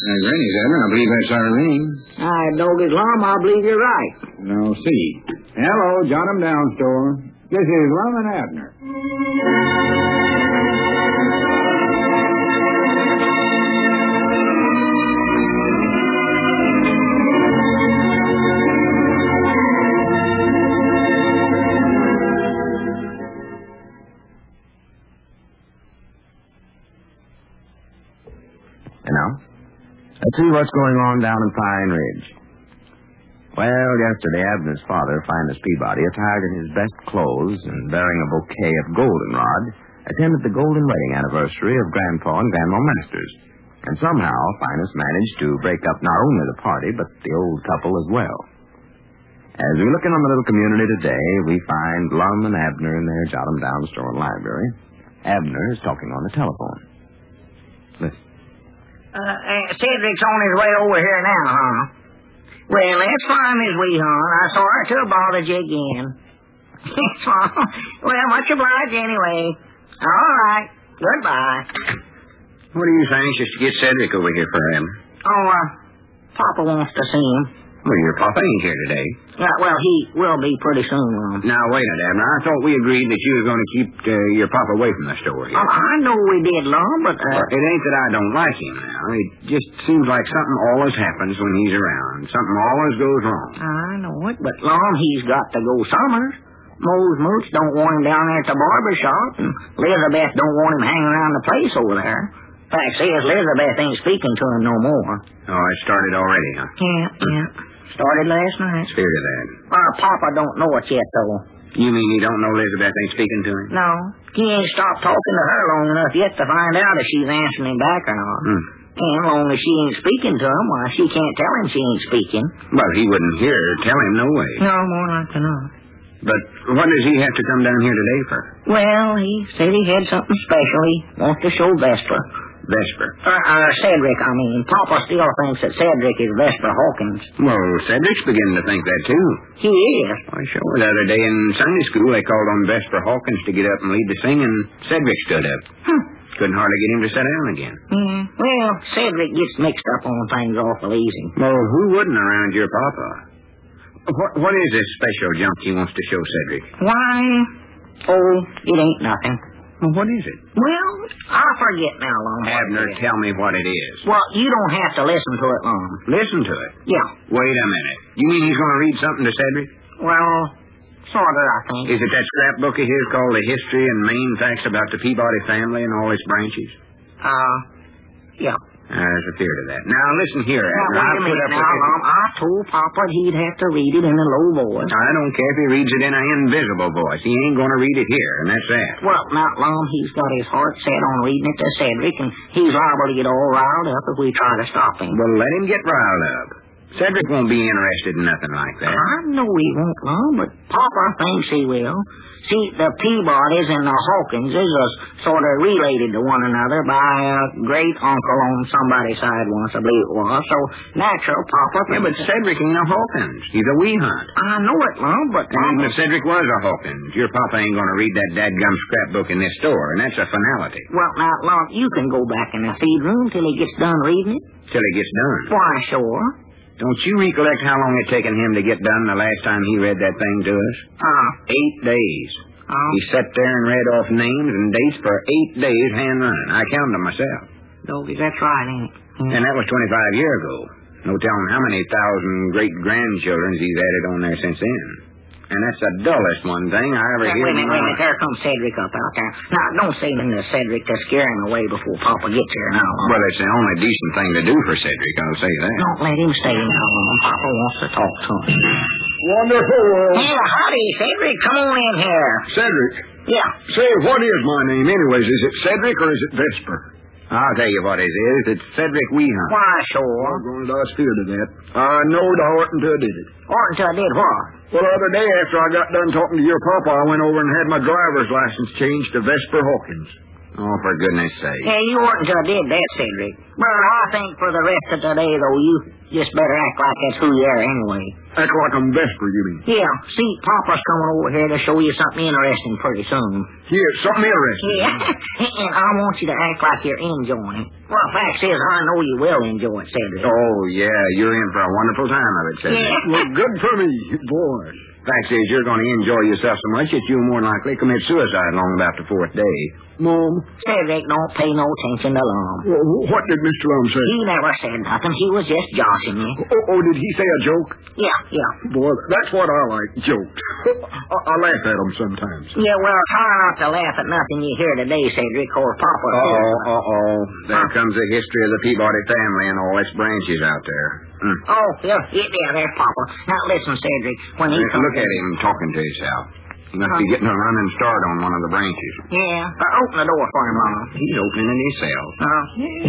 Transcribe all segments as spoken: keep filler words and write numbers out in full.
Uh, Granny's Abner, I believe that's Arlene. I dog his Lum, I believe you're right. Now, see. Hello, jot 'em down, store. This is Lum and Abner. You know? Let's see what's going on down in Pine Ridge. Well, yesterday, Abner's father, Finus Peabody, attired in his best clothes and bearing a bouquet of goldenrod, attended the golden wedding anniversary of Grandpa and Grandma Masters. And somehow, Finus managed to break up not only the party, but the old couple as well. As we look in on the little community today, we find Lum and Abner in their jot-em-down store and library. Abner is talking on the telephone. Listen. Uh, uh, Cedric's on his way over here now, huh? Well, that's fine, Miss Wee, hon. I'm sorry to have bothered you again. That's fine. Well, much obliged anyway. All right. Goodbye. What are you so anxious to get Cedric over here for, Abner? Oh, uh, Papa wants to see him. Well, your papa ain't here today. Yeah, well, he will be pretty soon, Lum. Now, wait a minute, Abner. I thought we agreed that you were going to keep uh, your papa away from the store here. Oh, I know we did, Lum, but... Uh, well, it ain't that I don't like him now. It just seems like something always happens when he's around. Something always goes wrong. I know it, but, Lum, he's got to go summers. Mose Mooch don't want him down there at the barber shop, and Elizabeth don't want him hanging around the place over there. Fact is, Elizabeth ain't speaking to him no more. Oh, it started already, huh? Yeah, yeah. Started last night. Feared of that. Well, Papa don't know it yet, though. You mean you don't know Elizabeth ain't speaking to him? No. He ain't stopped talking to her long enough yet to find out if she's answering him back or not. Hmm. And long as she ain't speaking to him, why, she can't tell him she ain't speaking. Well, he wouldn't hear her tell him no way. No, more like to not. But what does he have to come down here today for? Well, he said he had something special. He wants to show Vesper. Vesper. Uh, uh, Cedric, I mean. Papa still thinks that Cedric is Vesper Hawkins. Well, Cedric's beginning to think that, too. He is. Why, sure. The other day in Sunday school, they called on Vesper Hawkins to get up and lead the singing, and Cedric stood up. Hmm. Couldn't hardly get him to sit down again. Mm, well, Cedric gets mixed up on things awful easy. Well, who wouldn't around your papa? What, what is this special junk he wants to show Cedric? Why? Oh, it ain't nothing. Well, what is it? Well, I forget now, Lum. Abner, tell me what it is. Well, you don't have to listen to it, Lum. Listen to it? Yeah. Wait a minute. You mean he's going to read something to Cedric? Well, sort of, I think. Is it that scrapbook of his called The History and Main Facts About the Peabody Family and All its branches? Uh, yeah. There's a fear to that. Now, listen here, Now, Abner. wait a minute now, Lum. I told Papa he'd have to read it in a low voice. I don't care if he reads it in an invisible voice. He ain't going to read it here, and that's that. Well, now, Lum, he's got his heart set on reading it to Cedric, and he's liable to get all riled up if we try to stop him. Well, let him get riled up. Cedric won't be interested in nothing like that. I know he won't, Lum, but Papa thinks he will. See, the Peabodys and the Hawkinses are sort of related to one another by a great uncle on somebody's side once, I believe it was. So, natural, Papa... Yeah, but Cedric ain't a Hawkins. He's a wee hunt. I know it, Lum, but... And even if Cedric was a Hawkins, your papa ain't going to read that dadgum scrapbook in this store, and that's a finality. Well, now, Lum, you can go back in the feed room till he gets done reading it. Till he gets done. Why, sure. Don't you recollect how long it taken him to get done the last time he read that thing to us? Uh, Eight days. uh, He sat there and read off names and dates for eight days hand running. I counted them myself. Doggy, that's right, ain't it? Hmm. And that was twenty-five years ago. No telling how many thousand great-grandchildren he's added on there since then. And that's the dullest one thing I ever Wait, heard. wait a minute, wait a minute. There comes Cedric up out there. Now, don't say anything to Cedric to scare him away before Papa gets here now. Lum. Well, it's the only decent thing to do for Cedric, I'll say that. Don't let him stay now, Lum. Papa wants to talk to him. Wonderful world. Hey, howdy, Cedric. Come on in here. Cedric. Yeah. Say, what is my name anyways? Is it Cedric or is it Vesper? I'll tell you what it is. It's Cedric Weehunt. Why, sure. I'm going to die scared of that. I knowed I oughtn't to have did it. Oughtn't to have did what? Well, the other day after I got done talking to your papa, I went over and had my driver's license changed to Vesper Hawkins. Oh, for goodness sake. Yeah, you oughtn't to have did that, Cedric. But I think for the rest of today, though, you just better act like that's who you are anyway. Act like I'm Vesper, you mean? Yeah, see, Papa's coming over here to show you something interesting pretty soon. Yeah, something interesting. Yeah, and I want you to act like you're enjoying it. Well, the fact is, I know you will enjoy it, Cedric. Oh, yeah, you're in for a wonderful time of it, Cedric. Yeah. Well, good for me, boy. Fact is, you're going to enjoy yourself so much that you'll more likely commit suicide long about the fourth day. Mom? Cedric, don't pay no attention to Lum. What did Mister Lum say? He never said nothing. He was just joshing you. Oh, oh, did he say a joke? Yeah, yeah. Boy, that's what I like, jokes. I, I laugh at them sometimes. Yeah, well, try not to laugh at nothing you hear today, Cedric, or Papa. Uh-oh, uh-oh. There huh? comes the history of the Peabody family and all its branches out there. Mm. Oh, yeah, yeah, yeah, there's Papa. Now, listen, Cedric, when he comes... Look at him talking to himself. He must huh? be getting a running start on one of the branches. Yeah. Uh, open the door for him, Mama. He's opening it himself. Uh-huh.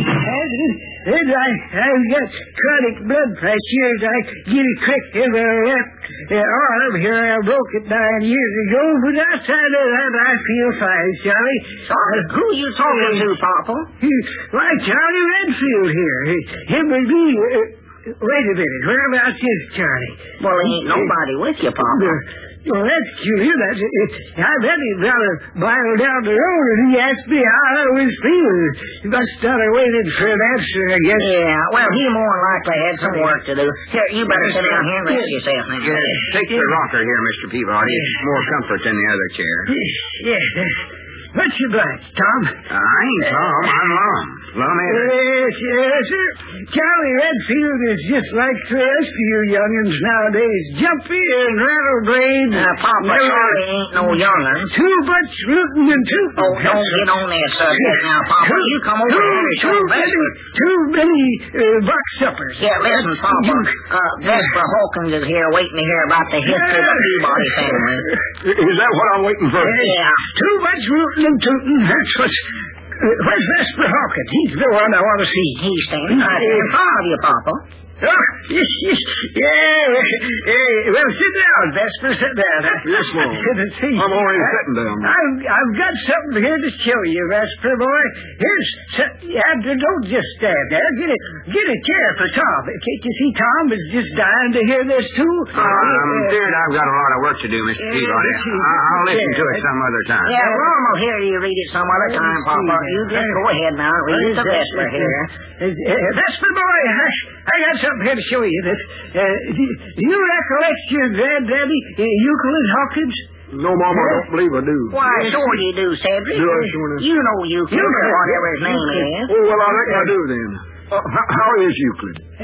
I, I've got chronic blood pressure. I get it quick in the left uh, arm here. I broke it nine years ago, but outside of that, I feel fine, Charlie. Sorry, who are you talking uh, to, Papa? Why, Charlie Redfield here. Him and me... Uh, wait a minute. Whereabouts is Charlie? Well, there ain't nobody with you, Papa. Uh, Well, that's curious. That's, it, I met him down a mile down the road, and he asked me how I was feeling. He must have waited for an answer, I guess. Yeah, well, he more than likely had some work to do. Here, you better sit down here and rest yeah. yourself. Now. Yeah, take the rocker here, Mister Peabody. It's more comfort than the other chair. Yeah. What's your blight, Tom? I ain't Tom. I'm Lum. Lum Everett. Yes, yes, sir. Charlie Redfield is just like the rest of you young'uns nowadays. Jumpy and rattle-brained. Uh, Papa, Charlie ain't no young'un. Too much rootin' and tootin'. Oh, don't get on that subject now, Papa. You come over too, here and show too many, too many uh, buck suppers. Yeah, listen, Papa. Uh, Vesper Hawkins is here waiting to hear about the history of the Peabody family. Is that what I'm waiting for? Yeah. Too much rootin' and tootin'. That's what's... Uh, where's Vesper Hawkins? He's the one I want to see. He's standing right there in front of you, Papa. Oh, yes, yes. Yeah, yeah. Well, sit down, Vesper. Sit down. Yes, Mom. I'm already sitting down. I've, I've got something here to show you, Vesper boy. Here's... Yeah, don't just stand there. Get a, get a chair for Tom. Can't you see Tom is just dying to hear this, too? Uh, I'm feared I've got a lot of work to do, Mister Uh, Peabody. I'll listen to it some other time. Yeah, Lum will hear you read it some other time, Papa. You just go ahead now. Read it to Vesper here. Uh, uh, Vesper boy, I, I got something here to show you. That, uh, do, do you recollect your granddaddy, uh, Euclid Hawkins? No, Mom, I don't believe I do. Why, sure you do, Cedric. Do I, sure You know Euclid, Euclid. whatever his name is. Oh, well, I reckon I do then. Uh, how, how is Euclid? Uh,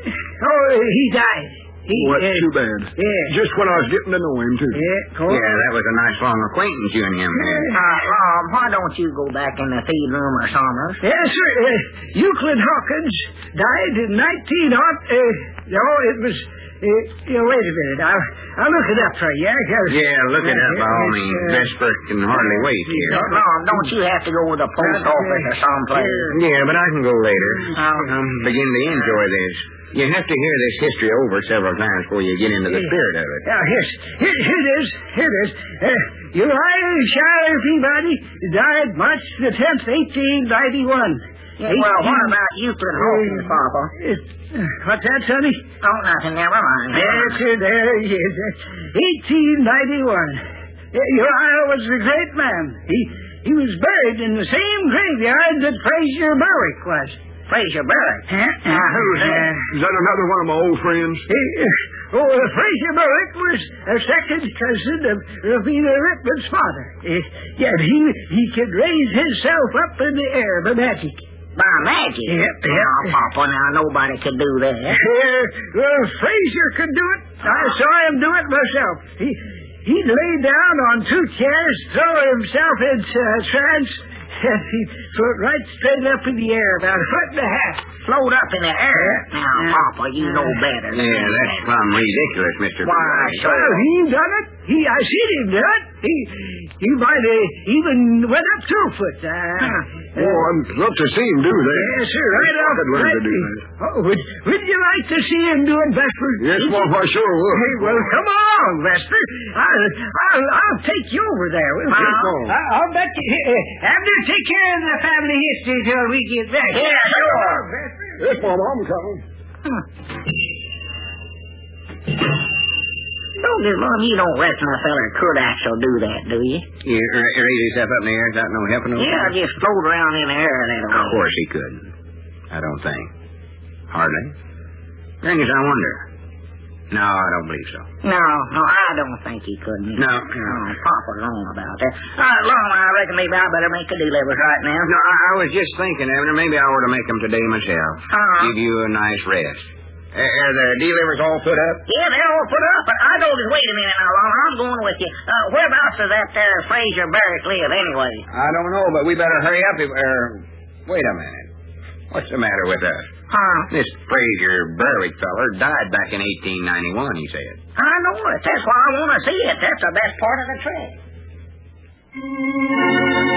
oh, he died. He, Oh, that's uh, too bad. Yeah. Just when I was getting to know him, too. Yeah, cool. Yeah, that was a nice long acquaintance you and him had. Uh, Lum, why don't you go back in the feed room or something? Yes, sir. Uh, Euclid Hawkins died in nineteen oh... Uh, no, it was... Uh, you know, wait a minute. I'll, I'll look it up for you. Yeah, look it up by all means. Uh, Vesper can hardly wait here. Lum, don't you have to go to the post office or someplace? Yeah, but I can go later. Oh. I'm beginning to enjoy this. You have to hear this history over several times before you get into the spirit of it. Now, here's, here, here it is. Here it is. Uh, Uriah Shire Peabody died March the tenth, eighteen ninety-one. Yeah, well, what about Euclid Hawkins, Papa? Uh, what's that, sonny? Oh, nothing. Never mind. Yes, sir, there he is. eighteen ninety-one. Uh, Uriah was a great man. He he was buried in the same graveyard that Fraser Berwick was. Fraser Berwick? Huh? Now, who's that? Is that another one of my old friends? He, uh, oh, uh, Fraser Berwick was a second cousin of Rowena Rickman's father. Uh, yeah, he he could raise himself up in the air by magic. By magic? Yep, yep. Now, Papa, now, nobody could do that. Uh, well, Fraser could do it. I saw him do it myself. He, he'd lay down on two chairs, throw himself into a trance, and he'd float right straight up in the air, about a foot and a half. Float up in the air? Now, Yeah. Papa, you know better. Yeah, that's plumb ridiculous, Mister Why, Peabody. sure. Well, he done it. He, I seen him do it. He, he might have even went up two foot. Uh, oh, I'd love to see him do that. Yes, sir, right off. I'd love to do that. Oh, would, would you like to see him do it, Vesper? Yes, well, I sure would. Hey, well, come on, Vesper. I'll, I'll, I'll take you over there. Will you? Yes, Mom. I, I'll bet you. Uh, Abner, take care of the family history till we get there. Yeah, sure. Vesper. Yes, Mom, I'm coming. Don't Mom, you don't reckon a feller could actually do that, do you? You ra- raise yourself up in the air without no help no Yeah, just float around in the air a little. Of course he could. I don't think. Hardly. Thing is, I wonder. No, I don't believe so. No, no, I don't think he couldn't. No, no. Oh, Papa's wrong about that. All right, Lon, I reckon maybe I better make the deliveries right now. No, I, I was just thinking, Abner, maybe I ought to make them today myself. Uh-huh. Give you a nice rest. Are, are the delivers all put up? Yeah, they're all put up, but I told you, wait a minute now, Lon, I'm going with you. Uh, whereabouts does that there Fraser Barrett live, anyway? I don't know, but we better hurry up. If, er, wait a minute. What's the matter with us? Huh? This Fraser Berwick feller died back in eighteen ninety-one, he said. I know it. That's why I want to see it. That's the best part of the trip.